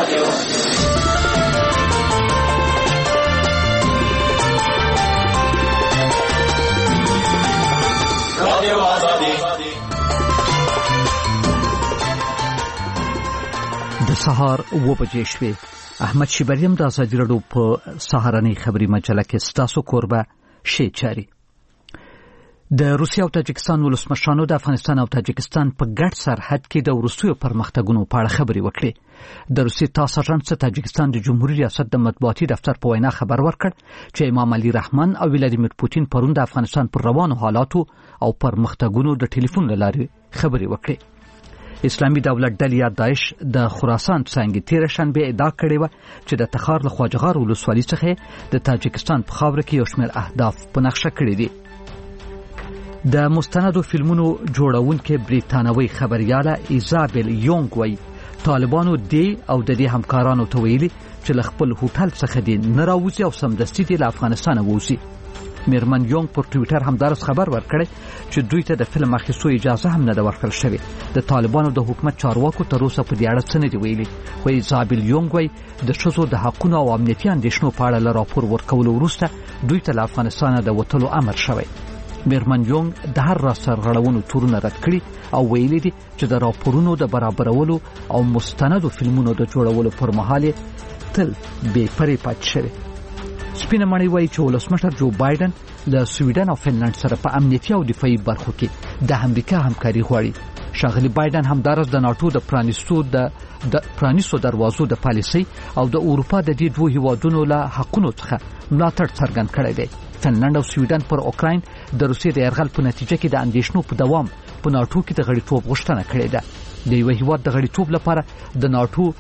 د سهار 7 بجې شوې. احمد شیبریم د ازادي راډیو په سهارنۍ خبري مجله کې ستاسو کوربه شي چاري. د روسیې او تاجکستان ولسمشرانو د افغانستان او تاجکستان په ګډ سرحد کې د وروستیو پرمختګونو په اړه خبرې وکړې. د روسیې تاسو څخه تاجکستان د جمهوریت ریاست د مطبوعاتي دفتر په وینا خبر ورکړ چې امام علي رحمان او ولادیمیر پوتین پرون د افغانستان پر روانو حالاتو او پرمختګونو د ټلیفون لارې خبرې وکړې. اسلامي دولت ډلې داعش د خراسان څنګه تیر شنبه ادعا کړې و چې د تخار له خواجهار ولسوالۍ څخه د تاجکستان په خاوره کې یو شمېر اهداف په نقشه کړی دي. د مستندو فلمونو جوړونکې بریتانوي خبرياله ایزابل یونګ وایي طالبانو دی او د دې همکارانو ته ویلي چې له خپل هوټل څخه دي نه راوځي او سمدستي دي له افغانستانه ووځي. میرمن یونګ پر ټویټر همدارس خبر ورکړی چې دوی ته د فلم اخیستو اجازه هم نه ده ورکړل شوې. د طالبانو د حکومت چارواکو تر اوسه په دې اړه څه نه دي ویلي. خو ایزابل یونګ وایي د ښځو د حقونو او امنیتي اندېښنو په اړه له راپور ورکولو وروسته دوی ته له افغانستانه د وتلو امر شوی. میرمن یونګ د هر راز سرغړونو تورونه رد کړي او ویلي دي چې د راپورونو د برابرولو او مستندو فلمونو د جوړولو پر مهال تل بې پرې پاتې شوی. سپینه مړی وایي چې ولسمشر جو بایدن له سویډن او فنلند سره په امنیتي او دفاعي برخو کې د امریکا همکاري غواړي. ښاغلي بایدن همدارس د ناتو د پرانیستو دروازو د پالیسۍ او د اروپا د دې دوه هیوادونو له حقونو څخه ملاتړ څرګند کړی دی. فنلند او سویډن پر اوکراین د روسیې د یرغل په نتیجه کې د اندېښنو په دوام په ناتو کې د غړیتوب غوښتنه کړې ده. د یو هیواد د غړیتوب لپاره د ناتو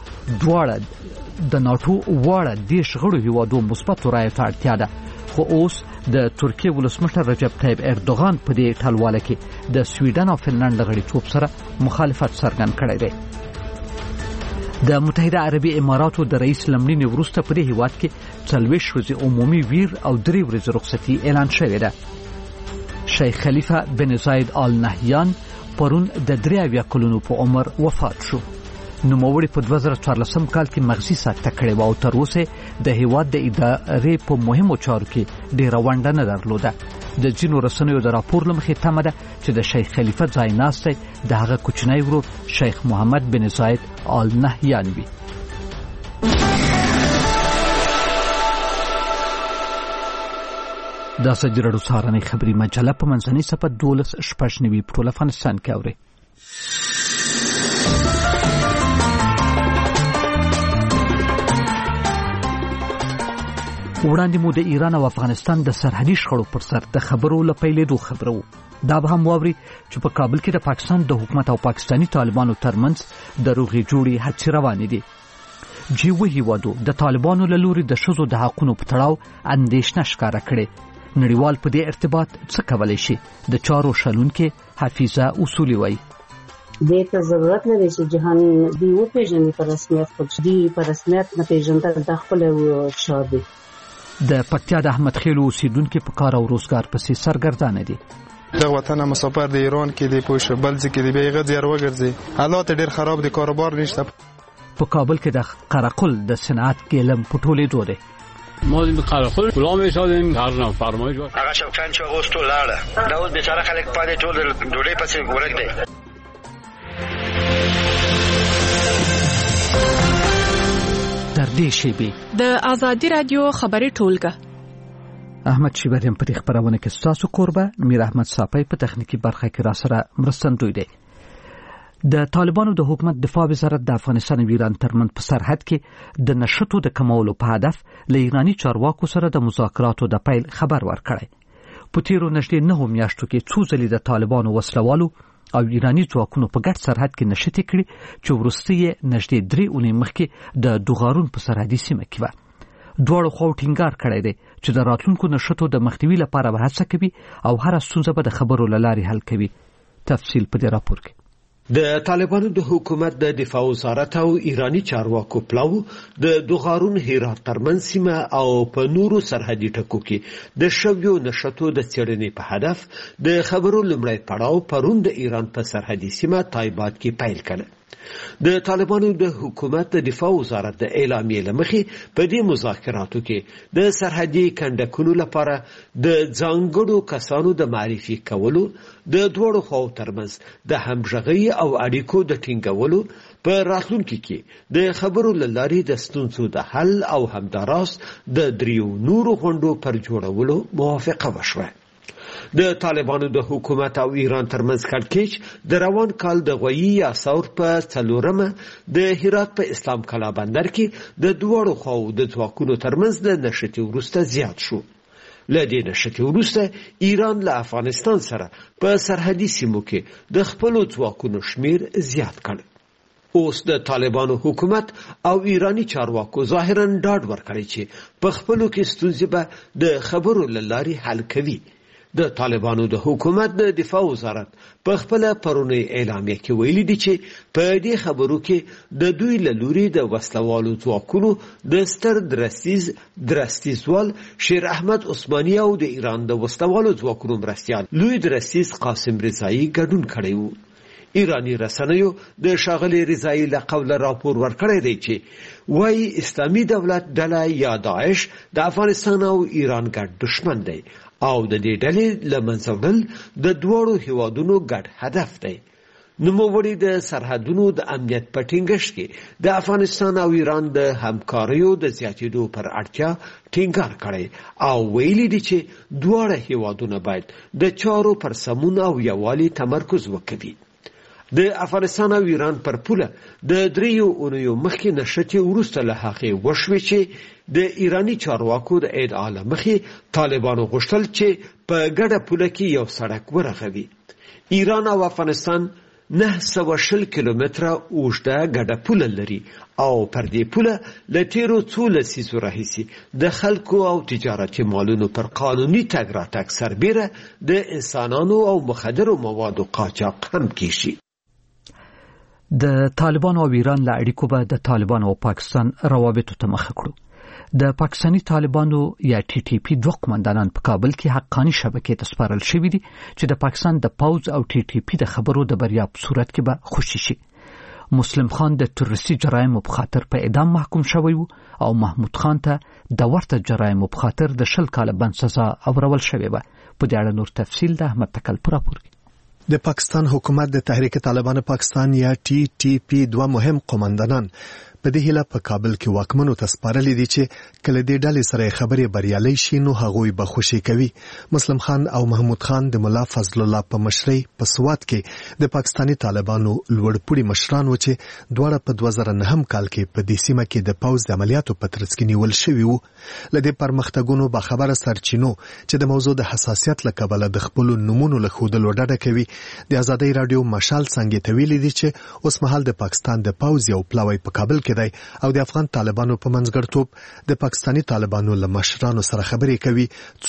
واړه دیش غړو هیوادو مثبتو رایو ته اړتیا ده. خو اوس د ترکیې ولسمشر رجب طیب اردوغان په دې ټلواله کې د سویډن او فنلند له غړیتوب سره مخالفت څرګند کړی دی. د متحده عربي اماراتو د رئیس لمړینې وروسته په دې هیواد کې 40 ورځې عمومي ویر او 3 ورځې رخصتي اعلان شوې ده. شیخ خلیفه بن زاید آل نهیان پرون د 83 کلونو په عمر وفات شو. نوموړي په 2014 کال کې مغزي سکته کړې و او تر اوسه د هیواد د ادارې په مهمو چارو کې ډېره ونډه نه درلوده. د ځینو رسنیو د راپور له مخې تمه ده چې د شیخ خلیفه ځایناستی د هغه کوچنی ورور شیخ محمد بن زاید آل نهیان وي. د ازادي راډیو سهارنۍ خبري مجله په منځنۍ صفحه 12 په ټول افغانستان کې اوري. وړاندې مو د ایران او افغانستان د سرحدي شخړو پر سر د خبرو لپیلېدو خبرو. دا به هم واوري چې په کابل کې د پاکستان د حکومت او پاکستاني طالبانو ترمنځ د روغې جوړې هڅې روانې دي. جیو هیوادو د طالبانو له لوري د ښځو د حقونو په تړاو اندېښنه ښکاره کړې. نړیوال په دې ارتباط څه کولی شي؟ د چارو شلونکې حفیظه اصولي وایي دې ته ضرورت نه دی چې جهان دی وپېژني په رسمیت، خو دی په رسمیت نه پېژندل د خپل شعار دی. د پکتیا د احمد خیلو اوسیدونکو په کار او روزګار پسې سرګردانه دي. د وطن مسافر د ایران کې دی پوښ بلځ کې دی بیغه زیار وګرځي، حالات ډېر خراب دي، کاروبار نشته. په کابل کې د قرقل د صنعت ګلم پټولې دوره ما د قرقل غلام ایستادیم هر نو فرمایش هغه شوکان چې اغوستو لاړه دا اوس بیچاره خلک پاتې ټول ډوډۍ پسې ورک دی. در دې شیبې د ازادي رادیو خبري ټولګه احمد شیبریم په خبرونه کې ستاسو کوربه میر احمد صافی په تخنیکی برخه کې را سره مرستندوی دی. د طالبانو د حکومت دفاع وزارت د افغانستان او ایران ترمنځ په سرحد کې د نشټو د کمولو په هدف له ایرانی چارواکو سره د مذاکراتو د پیل خبر ورکړی. په تیرو نږدې 9 میاشتو کې څو ځلې د طالبانو وسلوالو او ایرانی ځواکونو په ګډ سرحد کې نشټې کړې چې وروسته یې نږدې 3 اونۍ مخکې د دوغارون په سرحدي سیمه کې و. دواړو خواو ټینګار کړی دی چې د راتلونکو نشټو د مخنیوي لپاره به هڅه کوي او هر ستونزه به د خبرو له لارې حل کوي. تفصیل په دې راپور کې. د طالبانو د حکومت د دفاع وزارت او ایرانی چارواکو پلاو د دوغارون هرات ترمنځ سیمه او په نورو سرحدي ټکو کې د شویو نشټو د څېړنې په هدف د خبرو لمړی پړاو پرون د ایران په سرحدي سیمه تایبات کې پیل کړ. د طالبانو د حکومت د دفاع وزارت د اعلامیې لمخې په دې مذاکراتو کې د سرحدي کنډکونو لپاره د ځانګړو کسانو د معرفي کولو د دوړو خواو ترمنځ د همغږۍ او اړیکو د ټینګولو په راتلونکي کې د خبرو له لارې د ستونزو د حل او همداراز د دریو نورو غونډو پر جوړولو موافقه وشوه. د طالبانو د حکومت او ایران ترمنځ کړکېچ د روان کال د غویي یا ثور په 4مه د هرات په اسلام کلا بندر کې د دوړو خواو د ځواکونو ترمنځ د نښتې وروسته زیات شو. له دې نښتې وروسته ایران له افغانستان سره په سرحدي سیمو کې د خپلو ځواکونو شمیر زیات کړ. اوس د طالبانو حکومت او ایرانی چارواکو ظاهرا ډاډ ورکړی چې په خپلو کې ستونزې به د خبرو له لارې حل کوي. د طالبانو د حکومت د دفاع وزارت په خپل پرونی اعلامیه کې ویلي دي چې په دې خبرو کې د دوی له لوري د وسلوالو ځواکونو د ستر درستیزوال شیر احمد عثماني او د ایران د وسلوالو ځواکونو مرستیال لوی درستیز قاسم رضایی ګډون کړی وو. ایرانی رسنیو د شاغلی رضایی له قوله راپور ورکړی دی چې وايي اسلامي دولت ډله یا داعش د افغانستان او ایران ګډ دشمن دی او د دې ډلې له منځه وړل د دوړو هیوادونو ګډ هدف دی. نوموړي د سرحدونو د امنیت په ټینګښت کې د افغانستان او ایران د همکاریو د زیاتېدو پر اړتیا ټینګار کړی او ویلي دي چې دواړه هیوادونه باید د چارو پر سمون او یووالي تمرکز وکړي. د افغانستان او ایران پر پوله د 3 اونیو مخکې نښتې وروسته له هغې وشوې چې د ایرانی چارواکو د ادعا له مخې طالبانو غوښتل چې په ګډه پوله کې یو سړک ورغوي. ایران او افغانستان 920 کیلومتره اوږده ګډه پوله لري او پر دې پوله له تیرو څو لسیزو راهیسې د خلکو او تجارتي مالونو پر قانوني تګ راتګ سربیره د انسانانو او مخدرو موادو قاچاق هم کیږي. د طالبانو او ایران له اړیکو به د طالبانو او پاکستان روابطو ته مخه کړو. د پاکستانی طالبانو یا ټي ټي پی دوه قومندانان په کابل کې حقانی شبکې ته سپارل شوي دي چې د پاکستان د پوز او ټي ټي پی د خبرو د بریا په صورت کې به خوشي شي. مسلم خان د تروریستي جرایمو په خاطر په اعدام محکوم شوی و او محمود خان ته د ورته جرایمو په خاطر د 10 کاله بند سزا اورول شوې و. په دې اړه نور تفصیل د احمد تکل پر راپور کې. د پاکستان حکومت د تحریک طالبان پاکستان یا ټي ټي پی دوه مهم قومندانان په دې هله په کابل کې واکمنو ته سپارلي دي چې کله دې ډلې سره خبرې بریالي شي نو هغوی به خوشي کوي. مسلم خان او محمود خان د مولا فضل الله په مشرۍ په سوات کې د پاکستانی طالبانو لوړپوړي مشران و چې دواړه په 2009 کال کې په دې سیمه کې د پوز د عملیاتو په ترڅ کې نیول شوي وو. لدې پرمختګونو به خبره سرچینو چې د موضوع د حساسیت لکبله د خپل نمونو له خودلو ډډه کوي. د ازادۍ رادیو مشال څنګه ته ویلي دي چې اوس مهال د پاکستان د پوز یو پلاوی په کابل او د افغان طالبانو په منځګړتوب د پاکستانی طالبانو له مشرانو سره خبرې کوي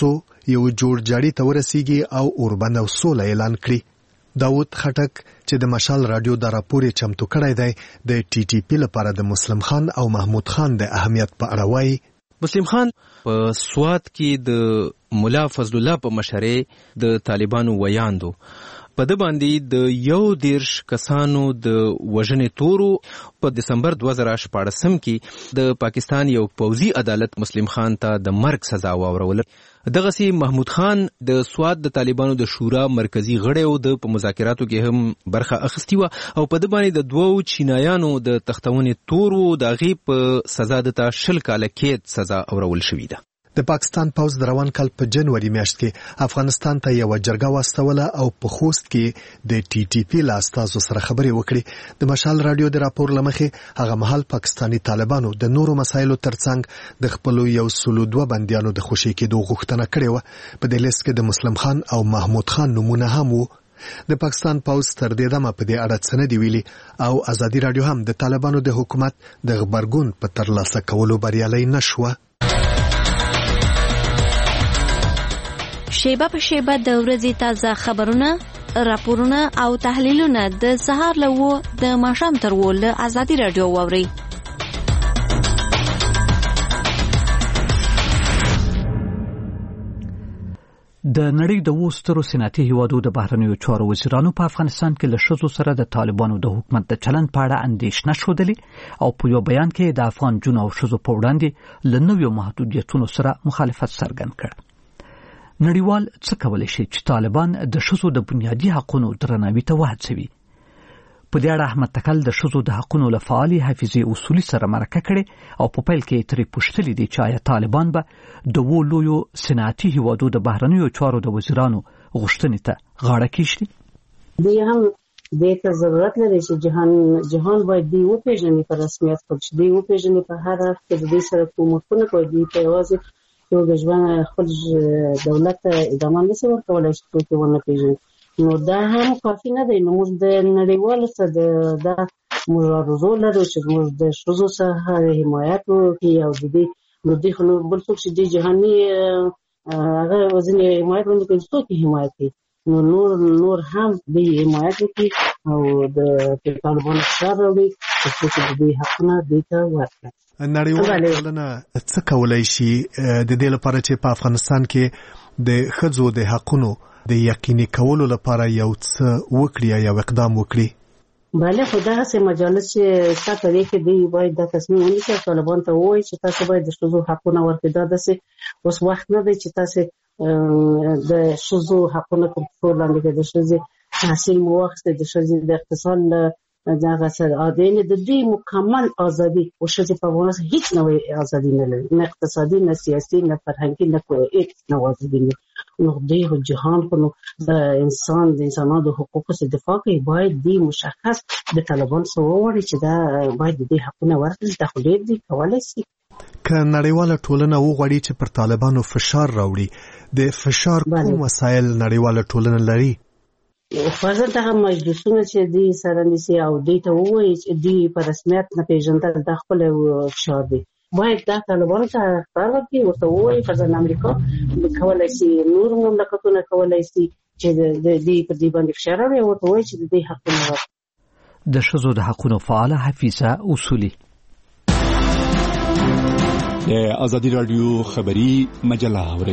څو یو جوړ جاړي ته ورسیږي او اوربند او سوله اعلان کړي. داود خټک چې د مشال رادیو د راپور چمتو کړی دی د ټي ټي پی لپاره د مسلم خان او محمود خان د اهمیت په اړه وایي. مسلم خان په سوات کې د مولا فضل الله په مشرۍ د طالبانو ویاندو په د باندې د 11 کسانو د وژنې تورو په دسمبر 2014 کې د پاکستان یو پوځي عدالت مسلم خان ته د مرګ سزا واوروله. دغسی محمود خان د سوات د طالبانو د شورا مرکزی غړی او د په مذاکراتو کې هم برخه اخیستی و او په د باندې د دوو چینایانو د تختونې تورو د غي په سزا د 10 کاله کې سزا اورول شوې ده. د پاکستان پوز د روان کال په جنوري میاشت کې افغانستان ته یو جرګه واستوله او په خوست کې د ټي ټي پی له استازو سره خبرې وکړې. د مشال رادیو د راپور لمخې هغه مهال پاکستانی طالبانو د نورو مسایلو ترڅنګ د خپل یو سلو دوه بندیانو د خوشي کېدو غوښتنه کړې و. په دې لیست کې د مسلم خان او محمود خان نمونه هم وو. د پاکستان پوز تر دې دمه په دې اړه څه نه دی ویلي او ازادي رادیو هم د طالبانو د حکومت د خبرګون په ترلاسه کولو بریالي نشوه. شیبه په شیبه د ورځې تازه خبرونه، راپورونه او تحلیلونه د سهار له 9 د ماښام تر 10 له ازادي رادیو واورئ. د نړۍ د وسترو صنعتي هیوادو د بهرنیو چارو وزیرانو په افغانستان کې له ښځو سره د طالبانو د حکومت د چلند په اړه اندېښنه ښودلې او په یو بیان کې د افغان جنو او ښځو په وړاندې له نویو محدودیتونو سره مخالفت څرګند کړ. نړیوال څه کولی شي چې طالبان د ښځو د بنیادي حقونو درناوي ته وهڅوي؟ په دې اړه احمد تکل د ښځو د حقونو له فعالي حافظې اصولي سره مرکه کړې او په پیل کې ترې پوښتلي دي چې آیا طالبان به د لویو صنعتي هیوادو د بهرنیو چارو د وزیرانو غوښتنې ته غاړه کېږدي. دوی هم دې ته ضرورت لري چې جهان باید دوی وپېژني په رسمیت خپل، چې دوی وپېژني په هر اړخ کې د دوی سره کومکونه کوي. دوی په یوازې یو د ژوند خپل دولت ته ادامه نشي ورکولی چې څوک یې ونه پېژني. نو دا هم کافي نه دی. نو موږ د نړیوالو سره دا موږ عرضو لرو چې موږ د ښځو څخه حمایت وکړي او د دې نو دوی خو بل څوک چې د جهاني هغه ځینې حمایت ونه کړي، څوک یې حمایت کوي؟ نو نور هم دوی حمایت وکړي او د طالبانو فشار راوړي چې د دوی حقونه دوی ته ورکړي. نړیواله ټولنه څه کولی شي د دې لپاره چې په افغانستان کې د ښځو د حقونو د یقیني کولو لپاره یو څه وکړي یا اقدام وکړي؟ بله، خو دا هسې مجالس چې تاسو دی کې دی باید دا تصمیم ونیسي او طالبان ته ووایي چې تاسو باید د ښځو حقونه ورکړي. دا داسې اوس وخت نه دی چې تاسو د ښځو حقونه کنټرول لاندې کړئ. د ښځې تحصیل مو واخیستی، د ښځې د اقتصاد دغه سره عادلانه د دې مکمل ازادي او ښځې په افغانستان هیڅ نوې ازادي نه لري، نه اقتصادي نه سیاسي نه فرهنګي نه کوئی نه ازادي نه. نو دې جهان په د انسانانو د حقوقو څخه دفاع کوي. باید دې مشخص د طالبان سره ووایي چې دا باید دې حقونه ورکړي. دا خو ډېر دي کولای شي. که نړیواله ټولنه وغواړي چې پر طالبانو فشار راوړي، د فشار کوم وسایل نړیواله ټولنه لري؟ فضل دغه مجلسونه چې دوی سره نیسي او دوی ته ووایي چې دوی په رسمیت نه پېژندل د خپل فشار دی. باید دا طالبانو ته اخبار ورکړي، ورته ووایي فضل امریکا کولی شي، نور مملکتونه کولی شي چې د دې په دې باندې فشار راوړي او ورته ووایي چې د دې حقونه ورکړي. د ښځو د حقونو فعاله حفیظه اصولي. د ازادي راډیو خبري مجله اورئ.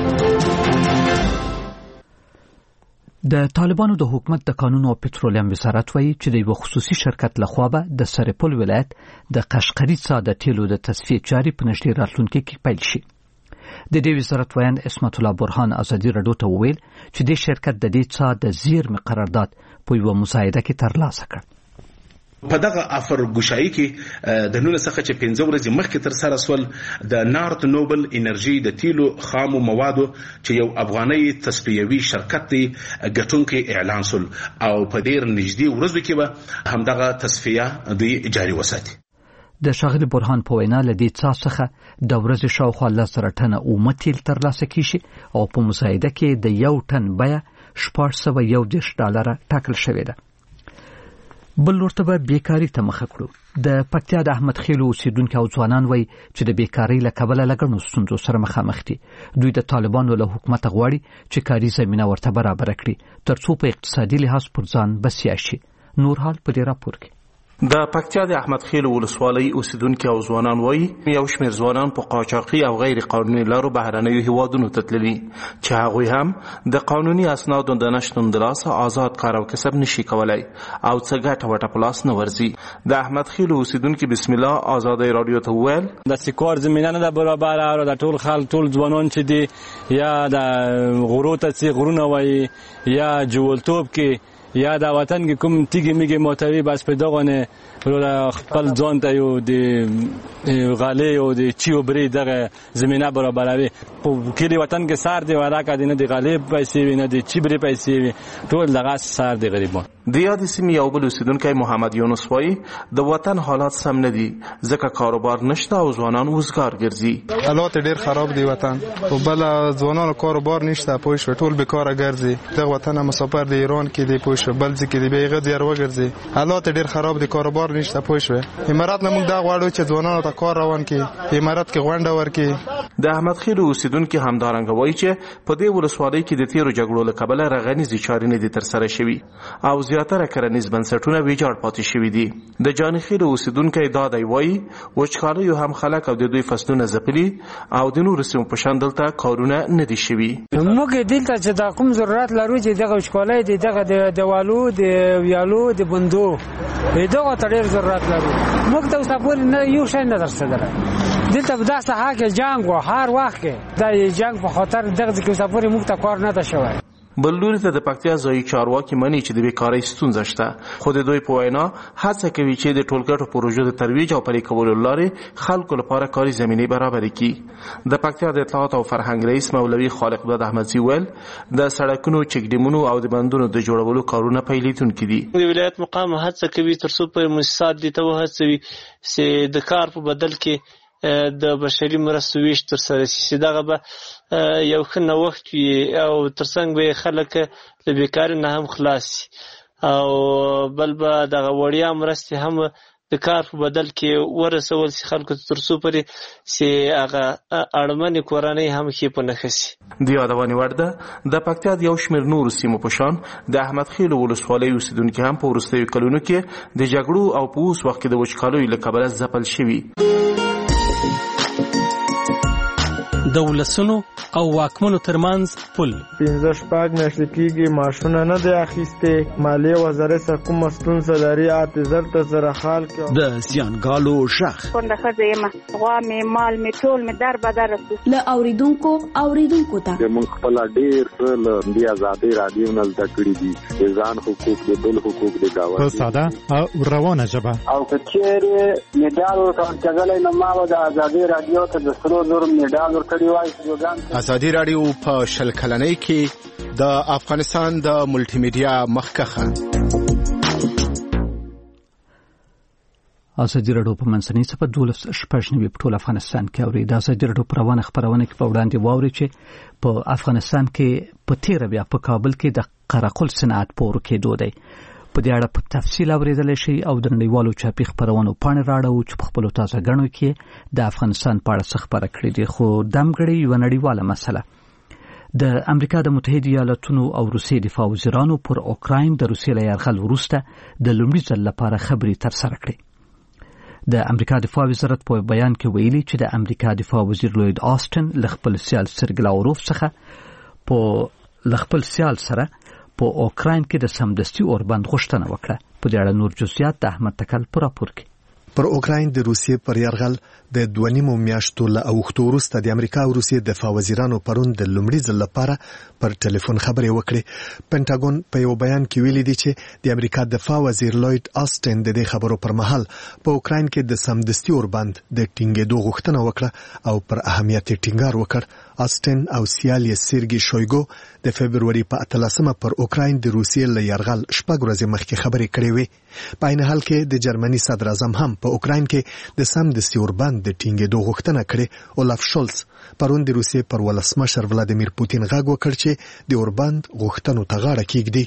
د طالبانو د حکومت د قانون او پټرولیم وزارت وایي چې د یو خصوصي شرکت لخوا به د سرپل ولایت د قشقري څاه د تیلو د تصفیې چارې په نږدې راتلونکي کې پیل شي. د دې وزارت ویان اسمت الله برهان ازادي راډیو ته وویل چې د شرکت د دې څاه د زیرمې قرارداد په یو مصاهده کې ترلاسه کړ. په دغه افر ګوشایي کې د نونه څخه چې 15 ورځې مخکې تر سره سول د نارت نوبل انرژي د تیلو خامو موادو چې یو افغاني تصفیوي شرکت دی ګټونکي اعلان سول او په ډیر نږدې ورځو کې به همدغه تصفیه دی جاري وساتي. د شاغلي برهان په وینا لدې څاه څخه د ورځې شاوخوا 10 ټنه اومه تیل ترلاسه کیږي او په مصاهده کې د یو ټن بیه $610 ټاکل شوې ده. بل ورته به بیکاری ته مخه کړو. د پکتیا د احمد خیلو اوسیدونکو او ځوانان وایي چې د بیکاری له کبله لګڼو ستونزو سره مخامخ دي. دوی د طالبانو له حکومت غواړي چې کاري زمينه ورته برابر کړي ترڅو په اقتصادي لحاظ پر ځان بسیا شي. نور حال په دې راپور کې. د پکتیا د احمد خیلو ولسوالۍ اوسیدونکو او ځوانان وایي یو شمېر ځوانان په قاچاقي او غیر قانوني لارو بهرنیو هیوادونو ته تللي چې هغوی هم د قانوني اسنادو د نشتون د لاسه آزاد کار او کسب نشي کولای او څه ګټه وټه په لاس نه ورځي. د احمد خیلو اوسیدونکو بسم الله آزادۍ راډیو ته وویل د سکور زمینه نه برابر او د ټول خلک ټول ځوانان چې دي یا د غرو ته چې غرونه وایي یا جوړتوب کې یا د وطن کې کوم تیګي میګي موټری بس په دغه خپل ځان ته یو د غالي او د چیو بری دغه زمينه برابروي. په کلی وطن کې سار دی وراکه دي نه د غالي پیسې نه د چی بری پیسې ټول دغه سار دی غریبان. د یاد سیمې یو بل اوسیدونکی محمد یونس وایي د وطن حالات سم نه دي ځکه کاروبار نشته او ځوانان وزګار ګرځي. حالات ډیر خراب دي وطن او بل ځوانانو کاروبار نشته پوه شو ټول بیکاره ګرځي. دغه وطن مسافر د ایران کې دی پوه شو بل ځکه دی بیغه دی ورګرځي. حالات ډیر خراب دي کاروبار نشته پوه شو. امارات نه موږ دا غواړو چې ځوانانو ته کار روان کړي امارات کې غونډه ورکړي. د احمد خیلو اوسیدونکو همدارنګ وایي چې په دې ولسوالۍ کې د تیرو جګړو له کبله رغنیزي چارې نه دي تر سره شوي او زیاتره کرنیز بنسټونه ویجاړ پاتې شوي دي. د جانخیل اوسیدونکي دا دی وایي وچکالیو هم خلک او د دوی فصلونه ځپلي او د نورو سیمو په شان دلته کارونه نه دي شوي. موږ دلته چې دا کوم ضرورت لرو چې دغه وچکالۍ دغه د والو د ویالو د بندو دغه ته ډېر ضرورت لرو. موږ ته اوسه پورې نه یو شی نه دررسېدلی. دلته په دا ساحه کې جنګ و، هر وخت کې دا جنګ په خاطر دغه کې اوسه پورې موږ ته کار نه ده شوی. بل لوري ته د پکتیا ځایي چارواکي مني چې د بیکارۍ ستونزه شته، خو د دوی په وینا هڅه کوي چې د ټولګټو پروژو د ترویج او پلي کولو لارې خلکو لپاره کاري زمینې برابرې کړي. د پکتیا د اطلاعات او فرهنګ رئیس مولوي خالق باد احمدزي ویل د سړکونو، چک ډیمونو او د بندونو د جوړولو کارونه پیلیدونکي دي. د ولایت مقام هڅه کوي ترڅو په مؤسسات دي ته وهڅوي چې د کار په بدل کې د بشري مرستو ویش ترسره شي. دغه به یو ښه نوښت وي او ترڅنګ به خلک له بیکارۍ نه هم خلاص شي او بل به دغه وړیا مرستې هم د کار په بدل کې ورسول شي خلکو ته ترڅو پورې چې هغه اړمنې کورنۍ هم ښې په نښه شي. د یادونې وړ ده د پکتیا د یو شمېر نورو سیمو په شان د احمد خیل ولسوالۍ اوسېدونکي هم په وروستیو کلونو کې د جګړو او په اوس وخت کې د وچکالیو له کبله ځپل شوي. د ولسونو او واکمنو ترمنځ پل 15 میاشتې کېږي معاشونه نه دی اخیستې. مالیې وزارت څخه کومه ستونزه لري زر ته زره خال کې د زیانګالو غږ کونډه ښځه یم، غوا مې مال مې ټول مې در بدر رسو له اوریدونکو ته موږ خپل ډېر له دې ازادي رادیو نه زده کړي دي د ځان حقوق د بل حقوق د گاونډي په ساده او روانه ژبه او کچېرې میډال ورکړل نو ما د ازادي رادیو ته د سرو زر میډال ورکړی وای. ازادي رادیو په شل کلنۍ کې د افغانستان د ملټي میډیا مخکخه. ازادي رادیو په منځنۍ صفه 12 په ټول افغانستان کې اوري. د ازادي رادیو پروانه خبرونه کې په وړاندې واوري چې په افغانستان کې په 13 بیا په کابل کې د قرقل صنعت پور کېدو دی. په دې اړه په تفصیل اوریدل شي او د نړیوالو چاپی خبرونو پاڼې راړو چې په خپل تازه غنو کې د افغانستان په اړه څه خبره کړې دي. خو دمګړې یو نړیواله مسله د امریکا د متحده ایالاتونو او روسیې دفاع وزیرانو پر اوکراین د روسیې له یرغل وروسته د لومړي ځل لپاره خبرې ترسره کړې. د امریکا دفاع وزارت په بیان کې ویلي چې د امریکا دفاع وزیر لوید آستن له خپل سیال سرګی لاوروف څخه په خپل سیال سره په اوکراین کې د سمدستي اوربند غوښتنه وکړه. په دې اړه نور جزئیات د احمد تکل پر راپور کې. پر اوکراین د روسیې پر یرغل د 2.5 میاشتو له اوښتو وروسته د امریکا او روسیې دفاع وزیرانو پرون د لومړي ځل لپاره پر ټلیفون خبرې وکړې. پینټاګون په یو بیان کې ویلي دی چې د امریکا دفاع وزیر لوید آستن د دې خبرو پر مهال په اوکراین کې د سمدستي اوربند د ټینګېدو غوښتنه وکړه او پر اهمیت ټینګار وکړ. آستن او سیال یې سرګی شویګو د فبرवरी په 18 پر اوکراین د روسیې له یرغل شپږ ورځې مخکې خبرې کړې وې. په عین حال کې د جرمني صدر اعظم هم په اوکراین کې د سمدستي اوربند د ټینګېدو غوښتنه کړې. اولاف شولز پرون د روسیې پر ولسمشر ولادیمیر پوتین غږ وکړ چې د اوربند غوښتنو ته غاړه کېږدي.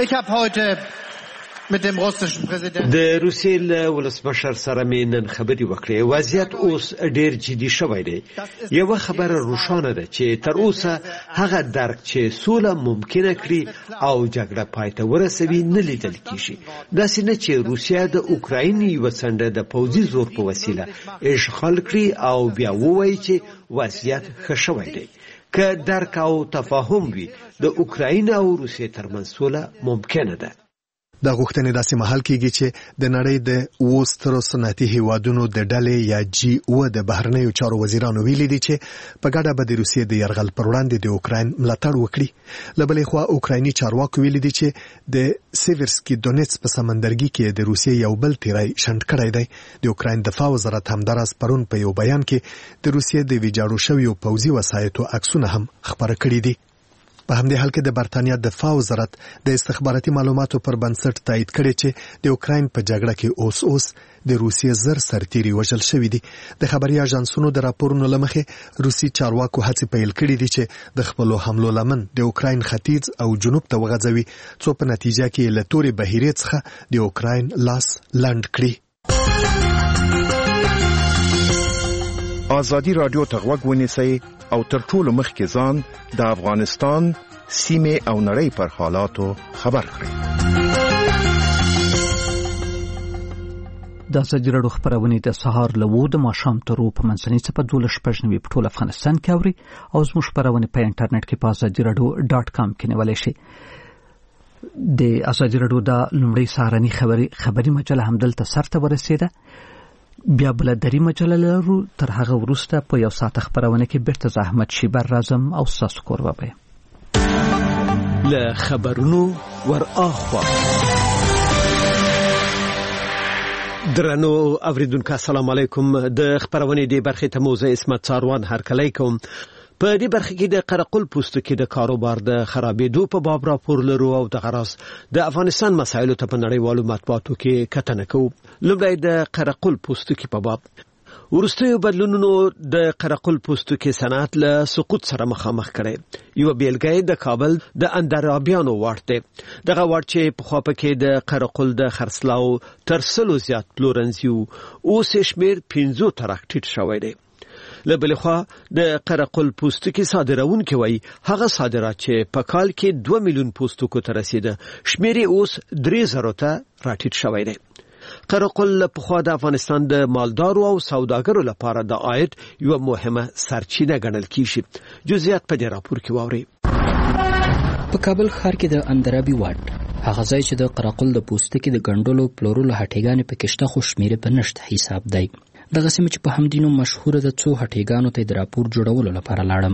د روسیې له ولسمشر سره مې نن خبرې وکړې. وضعیت اوس ډېر جدي شوی دی. یوه خبره روښانه ده چې تر اوسه هغه درک چې سوله ممکنه کړي او جګړه پای ته ورسوي نه لیدل کیږي. داسې نه چې روسیه د اوکراین یوه څنډه د پوځي زور په وسیله اشغال کړي او بیا ووایي چې وضعیت ښه شوی دی. که درک او تفاهم وي د اوکراین او روسیې ترمنځ سوله ممکنه ده. دا غوښتنې داسې مهال کېږي چې د نړۍ د 7 سترو صنعتي هیوادونو د ډلې یا G7 د بهرنیو چارو وزیرانو ویلي دي چې په ګډه به د روسیې د یرغل پر وړاندې د اوکراین ملاتړ وکړي. له بلې خوا اوکرایني چارواکو ویلي دي چې د سیورسکي دونیتس په سمندرګي کې د روسیې یو بل تیری شنډ کړی دی. د اوکراین دفاع وزارت همداراز پرون په یو بیان کې د روسیې د ویجاړو شویو پوځي وسایطو عکسونه هم خپاره کړي دي. په همدې حال کې د برتانیا دفاع وزارت د استخباراتي معلوماتو پر بنسټ تایید کړي چې د اوکراین په جګړه کې اوس د روسیې زر سرتیري وژل شوي دي. د خبري اژانسونو د راپورونو له مخې روسي چارواکو هڅې پیل کړي دي چې د خپلو حملو لمن د اوکراین ختیځ او جنوب ته وغځوي څو په نتیجه کې له تورې بهیرې څخه د اوکراین لاس لنډ کړي. ازادي رادیو ته غوږ ونیسئ او تر ټولو مخکې ځان د افغانستان سیمه او نړۍ پر حالاتو خبر کړئ. د ازادي راډیو خبرونه د سهار له 9 د ماښام تر په منځنۍ څپه 12:09 په ټول افغانستان کې اوري او زموږ خبرونه په انټرنیټ کې په azadiaradio.com کې نیولای شي. د ازادي راډیو د لومړی سهارني خبري مجله همدلته سرته ورسېده. بیا بل درې مجله لرو. تر هغه وروسته په یو ساعت خبرونه کې بیرته زحمت شیبر راځم او تاسو کوربه به له خبرونو ور اخوا. درنو اوریدونکو السلام علیکم. د خبرونې د برخې ته موزه اسمت څاروان هرکلی کوم. په دې برخه کې د قرقل پوستکي د کاروبار د خرابېدو په باب راپور لرو او د غرض د افغانستان مسایلو ته په نړیوالو مطبوعاتو کې کتنه کوو. لومړی د قرقل پوستکي په باب. ورستیو بدلونونو د قرقل پوستکي صنعت له سقوط سره مخامخ کړي. یو بیلګه د کابل د اندرابیانو واټ دی. دغه واټ چې په خوا پکې د قرقل د خرڅلاو تر 100 زیات پلورنځي اوس شمیر 15 ترټیټ شوی دی. لبل خو د قرقل پوستکي صادرونکو وای هغه صادرات چې په کال کې 2 میلیون پوستکو ته رسیده شمیر اوس 3000 ته راټیټ شوی دی. قرقل په خوا د افغانستان د مالدارو او سوداګرو لپاره د عاید یو مهمه سرچینه ګڼل کیږي. جزئیات په دې راپور کې واوري. په کابل ښار کې د اندرابي واټ هغه ځای چې د قرقل د پوستکي د ګڼډلو پلورلو هټیګانې پکې شته خو شمیر په نشته حساب دی. دغه سیمه چې په همدینو مشهوره ده څو هټیګانو ته د راپور جوړولو لپاره لاړم.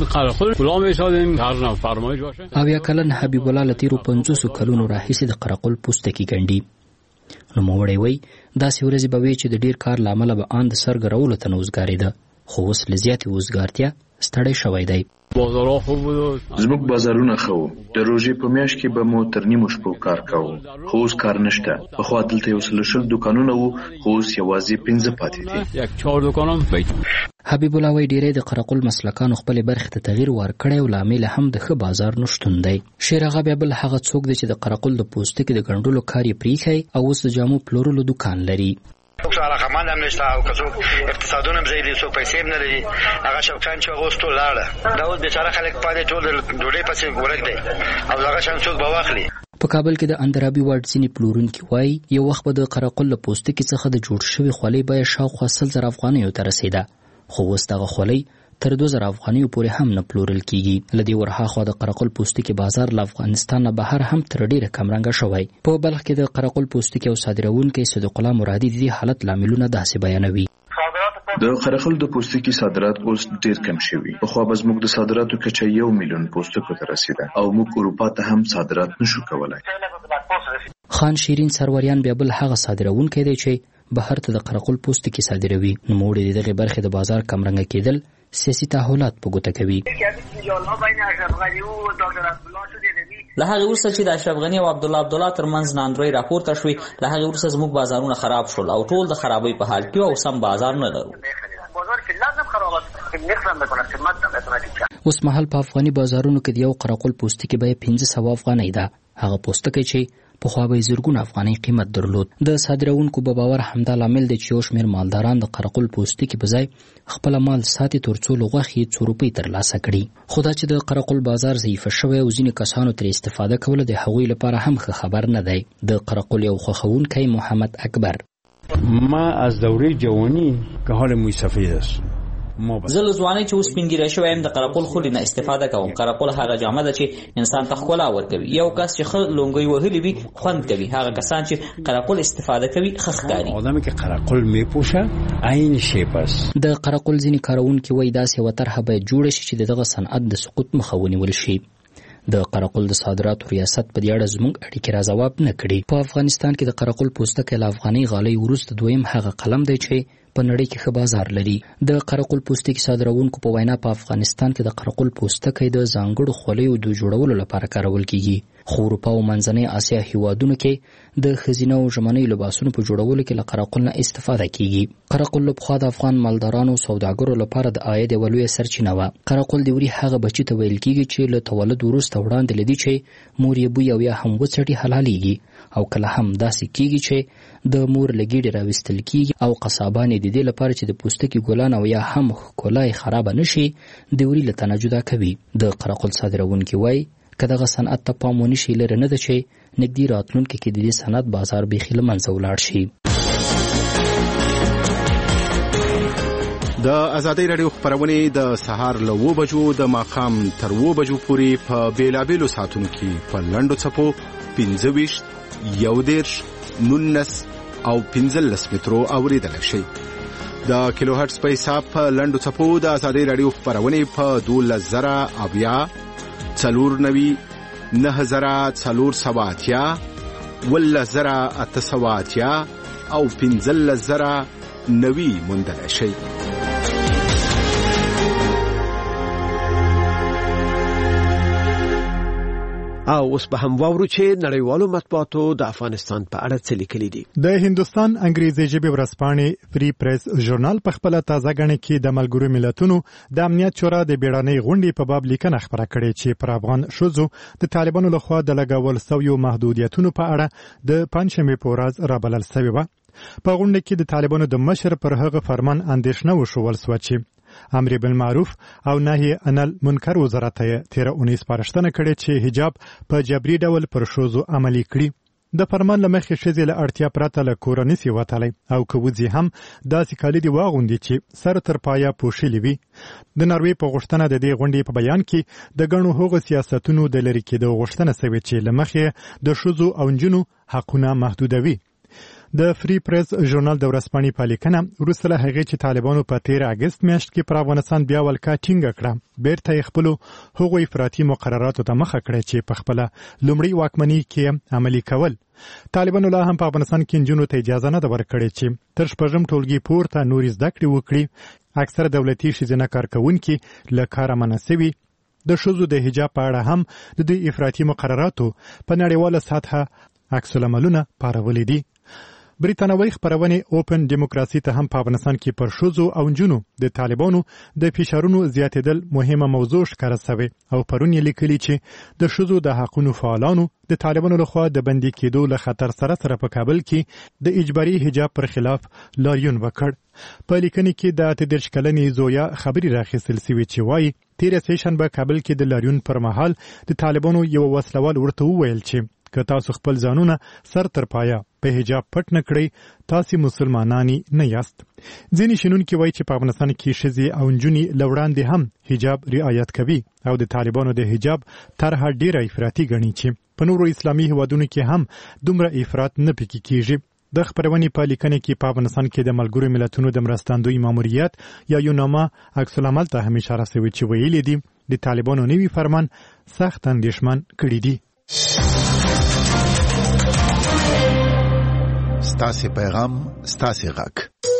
او یا کلن حبیب الله لتیرو 500 کلونو راهیسې د قرقل پوستکي ګڼډي. نو موړی وای داسې ورځې به وي چې د ډیر کار لامل به آن د سرګرولو ته نوزګاریده خو اوس لزیاتې وزګارتیا ستړی شوی دی. زموږ بازارونه خو د روزي په میاشت کې به مو تر نیمو شپو کار کوو خو اوس کار نشته. په خوا دلته یو سلشل دکانونه وو خو اوس یوازې 15 پاتې دي. حبیب الله وای ډیرې د قرقل مسلکانو خپل برخه ته تغییر ورکړی او لامل هم د ښه بازار نشټون دی. شیر هغه بیا بل هغه څوک دی چې د قرقل د پوستکي د ګڼډلو کار یې پریښی او اوس د جامو پلورلو دکان لري. څوک علاقمند هم نشته او که څوک اقتصادونه هم ځای دي څوک پیسې هم نه لري. هغه شوقیان چې هغه اوس ټول لاړه دا اوس بیچاره خلک پاتې ټول ډوډۍ پسې ورک دی او هغه شان څوک به واخلي. په کابل کې د اندرابي واټ ځینې پلورونکي وایي یو وخت به د قرقل له پوستکي څخه د جوړ شوي خولۍ بیه شاوخوا 100,000 افغانیو ته رسېده خو اوس دغه خولۍ تر 2000 افغانیو پورې هم نه پلورل کیږي. لدی ورهاخوا د قرقل پوستکي بازار له افغانستان نه بهر هم تر ډیره کمرنګه شوی. په بلخ کې د قرقل پوستکي او صادرونکو صدیق الله مرادي د دې حالت لاملونه داسې بیانوي. د قرقل د پوستکي صادرات اوس ډیر کم شوي. په خو به زموږ د صادراتو کچه 1 میلیون پوستکو ته رسیده او موږ اروپا ته هم صادرات نشو کولای. خان شیرین سروریان بیا بل هغه صادرونکو دی چې بهر ته د قرقل پوستکي صادروي. نو موږ دغه برخه د بازار کمرنګه کېدل سیاسي تحولات په ګوته کوي. له هغه وروسته چې د اشرف غنی او عبدالله ترمنځ ناندروي راپورته شوې له هغه وروسته زموږ بازارونه خراب شول او ټول د خرابۍ په حال کې او سم بازار نه لرو. اوس مهال په افغاني بازارونو کې د یو قرقل پوستکي بیه 1500 افغانۍ ده. هغه پوستکی چې په خوا به زرګونه افغانۍ قیمت درلود. د صادرونکو په باور همدا لامل دی چې یو شمېر مالداران د قرقل پوستکي په ځای خپل مال ساتي ترڅو له غوښې 2 روپۍ ترلاسه کړي. خو دا چې د قرقل بازار ضعیف شوی او ځینې کسانو ترې استفاده کوله د هغوی لپاره هم ښه خبر نه دی. د قرقل یو خوښونکی محمد اکبر ما از دوره جوانی که حال موی سفید است زه له ځوانۍ چې اوس سپینګیری شوی یم د قرقل خولې نه استفاده کوم. قرقل هغه جامه ده چې انسان ته ښکلا ورکوي. یو کس چې ښه لونګۍ وهلي وي خوند کوي. هغه کسان چې قرقل استفاده کوي ښه ښکاري. آدمی که قرقل میپوشه عین شیپ است. د قرقل ځینې کارونکي وایي داسې یوه طرحه باید جوړه شي چې د دغه صنعت د سقوط مخه ونیول شي. د قرقل د صادراتو ریاست په دې اړه زموږ اړیکې را ځواب نه کړي. په افغانستان کې د قرقل پوستکی له افغاني غالۍ وروسته دویم هغه قلم دی چې په نړۍ کې ښه بازار لري. د قرقل پوستکي صادرونکو په وینا په افغانستان کې د قرقل پوستکی د ځانګړو خولیو د جوړولو لپاره کارول کیږي. خو اروپا او منځنۍ اسیا هیوادونو کې د ښځینه او ژمنیو لباسونو په جوړولو کې له قرقل نه استفاده کیږي. قرقل له پخوا د افغان مالدارانو او سوداګرو لپاره د عاید یوه لویه سرچینه وه. قرقل د وړي هغه بچي ته ویل کیږي چې له تولد وروسته وړاندې له دې چې مور یې بوی او یا هم وڅټي حلالېږي او کله هم داسې کیږي چې د مور له ګېډې راویستل کیږي او قصابان یې د دې لپاره چې د پوستکي ګلان او یا هم ښکلا یې خرابه نشي د وړي له تنه جدا کوي. د قرقل صادرونکي وایي که دغه صنعت ته پام ونه شي لرې نه ده چې نږدې راتلونکي کې د دې صنعت بازار بیخي له منځه ولاړ شي. د ازادۍ راډیو خبرونه د سهار له 9 بجو د ماښام تر 9 بجو پورې په بیلابېلو ساعتونو کې په لنډو څپو 25 11 19 او 15 مترو اوریدل شي. د کیلو هرتز په حساب په لنډو څپو د ازادۍ راډیو خبرونه په 12080 490 9480 10880 او 15090 موندل شي. او اوس به هم واورو چې نړیوالو مطبوعاتو د افغانستان په اړه څه لیکلي دي. د هندستان انګریزي ژبې ورځپاڼې فری پریس ژورنال په خپل تازه غنې کې د ملګرو ملتونو د امنیت شورا د بیړنۍ غونډې په باب لیکنه خبره کړې چې پر افغان شوزو د طالبانو لخوا د لګول شویو محدودیتونو په اړه د پنځمې په ورځ رابلل شوی و. په غونډه کې د طالبانو د مشر پر هغه فرمان اندېښنه وشول سو چې امر بالمعروف او نهي عن المنکر وزارت یې 13 سپارښتنه کړې چې حجاب په جبري ډول پر شوزو عملي کړي. د فرمان لمخې ښځې له اړتیا پرته له کور نسی وتلی او کوزي هم داسې کالي دی واغوندي چې سر تر پایا پوښلي وي. د ناروې په غوښتنه د دې غونډې په بیان کې د ګڼو هغو سیاستونو د لری کېدو غوښتنه شوې چې لمخې د شوزو او نجونو حقونه محدودوي. د فری پریس ژورنال د ورځپاڼې په لیکنه وروسته له هغې چې طالبانو په 13 اگست میاشت کې پر افغانستان بیا ولکه ټینګه کړه بیرته یې خپل هغو افراطي مقرراتو ته مخه کړه چې په خپل لومړی واکمنۍ کې عملي کول. طالبانو لا هم په افغانستان کې نجونو ته اجازه نه ورکړې چې تر شپږم ټولګي پورته نورې زده کړې وکړي. اکثره دولتي ښځینه کارکوونکي له کاره منع شوي. د ښځو د حجاب په اړه هم د دې افراطي مقرراتو په نړیواله سطحه عکس العملونه پارولي دي. بریتانوي خبرونه اوپن دیموکراسي ته هم په افغانستان کې پر شوزو او نجونو د طالبانو د فشارونو زیاتېدل مهمه موضوع ښکاره شوی او پرون یې لیکلي چې د شوزو د حقوقو فعالانو د طالبانو لخوا د بندي کېدو له خطر سره په کابل کې د اجباري حجاب پر خلاف لاریون وکړ. په لیکنه کې د 13 کلنې زویا خبري راخیستل سوي چې وایي 13 سیشنبه کابل کې د لاریون پر مهال د طالبانو یو وسلوال ورته وویل چې که تاسو خپل ځانونه سر تر پایا په حجاب پټ نه کړئ تاسو مسلمانانی نه یاست. ځینې شنونکي وایي چې په افغانستان کې ښځې او نجونې لوړاندې هم حجاب رعایت کوي او د طالبانو د حجاب طرحه ډیره افراطي ګڼي چې په نورو اسلامي هیوادونو کې هم دومره افراط نه پکې کیږي. د خبرونې په لیکنه کې په افغانستان کې د ملګرو ملتونو د مرستندوی ماموریت یا یوناما عکس العمل ته هم اشاره شوې چې ویلي دي د طالبانو نوي فرمان سخت اندېښمن کړی دی. ستاسو پیغام ستاسو غږ.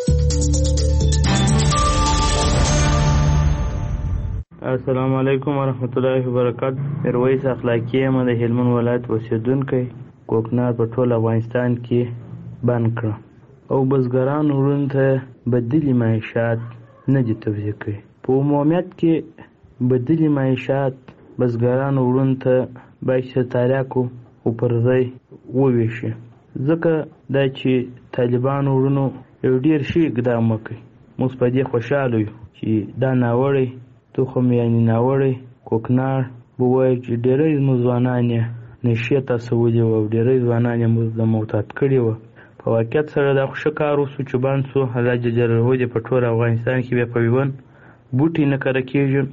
السلام علیکم ورحمت الله وبرکاتہ. میرویس اخلاقی یم د هلمند ولایت اوسیدونکی. کوکنار په ټول افغانستان کې بند کړ او بزګران ورونته بدلی معیشت نه دي توزیع کوي. په عمومیت کې بدلی معیشت بزګران ورونته باید تاریخو او پر ځای وویشي. ځکه دا چې طالبان ورونو یو ډیر شي اقدام وکړي. موږ په دې خوشاله یو چې دا ناوړی تخم یعنی ناوړی کوکنار بوای چې ډیرې ځوانان نشي تاسو ولې و ډیرې ځوانان موږ د موتات کړي و. په واقعیت سره دا خوشا کار وسو چې باندې الله جلاله دې په ټول افغانستان کې به په ویون بوټي نه کړی کېږي.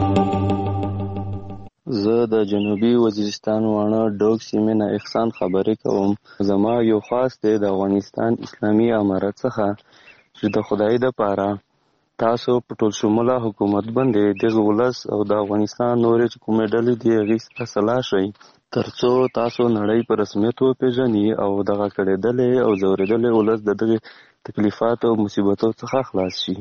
زه د جنوبي وزیرستان وانه ډوک سیمې نه احسان خبرې کوم. زما یو خاص دی د افغانستان اسلامي امارت څخه چې د خدای د پاره تاسو په ټول شموله حکومت باندې د ولس او د افغانستان نورې کومې ډلې دی غیس فیصله شي ترڅو تاسو نړۍ په رسمیت وپیژنئ او دغه کړهدلې او زوریدلې ولس د دغه تکلیفات او مصیبتو څخه خلاص شي.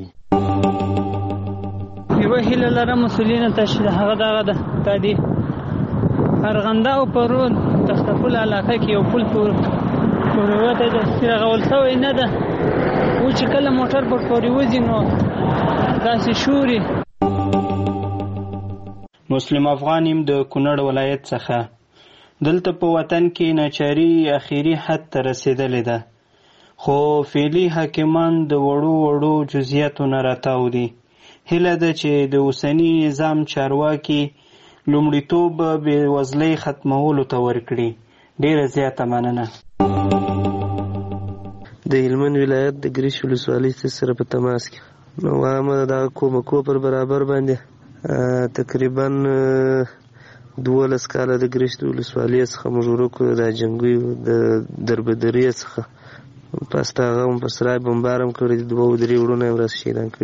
یو هیله لرم مسولین ته چې هغه دغه د تادی ارغنده او پرون تختپل علاقه کې یو پل پورته د سره غول سوی نه ده او چې کله موټر پر پوري وځي نو داسې شوري. مسلم افغان يم د کونړ ولایت څخه. دلته په وطن کې ناچاري اخیری حد ته رسیدلې ده خو فعلی حاکمان د وړو جزئیاتو نه راتاو دي. هله ده چې د اوسنی نظام چارواکي لومړیتوب به وزلې ختمولو ته ورکړي. ډیره زیاته مننه. د هلمند ولایت د ګریش ولسوالۍ سره په تماس کې. نو عامه د کومکو پر برابر باندې تقریبا 12 کاله د ګریش ولسوالۍ څخه موږ ورکو د جنګي د دربدري څخه پس هغه هم پر سرای بمبارم کړی 2-3 وړونه هم راس شهیدان کړي.